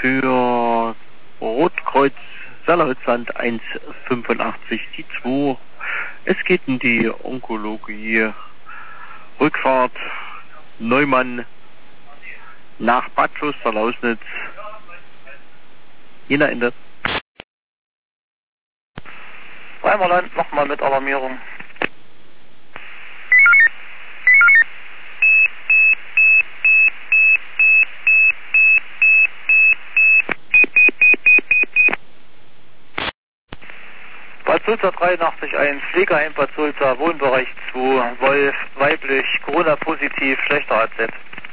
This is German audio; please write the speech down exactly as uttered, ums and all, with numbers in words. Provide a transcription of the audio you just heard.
für Rotkreuz Sellerhützland eins fünfundachtzig, die zwei. Es geht in die Onkologie. Rückfahrt Neumann nach Bad Kloster-Lausnitz. Jena Ende. Reimerland nochmal mit Alarmierung. Bad Sulza dreiundachtzig eins, Pflegeheim Bad Sulza, Wohnbereich zwei, Wolf, weiblich, Corona positiv, schlechter A Z.